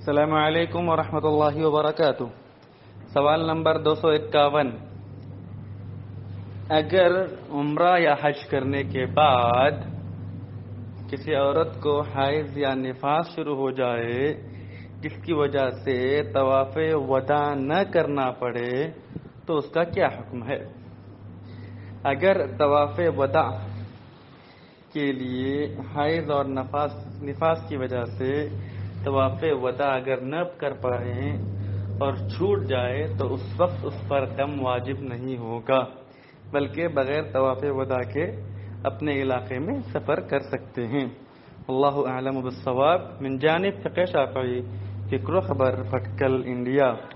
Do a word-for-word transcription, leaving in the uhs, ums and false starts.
अस्सलामु अलैकुम वरहमतुल्लाहि वबरकातुह। सवाल नंबर दो सौ इक्यावन। अगर उम्रा या हज करने के बाद किसी औरत को हैज या निफास शुरू हो जाए जिसकी वजह से तवाफ़ वदा न करना पड़े तो उसका क्या हुक्म है? अगर तवाफ़ वदा के लिए हैज और नफास निफास की वजह से तवाफ़ वदा अगर न कर पाए और छूट जाए तो उस वक्त उस पर कम वाजिब नहीं होगा, बल्कि बगैर तवाफ़ वदा के अपने इलाके में सफ़र कर सकते हैं। अल्लाहु अअलम बिस्सवाब। मिन जानिब फ़िक़्ह शाफ़िई, फ़िक्र ख़बर, भटकल, इंडिया।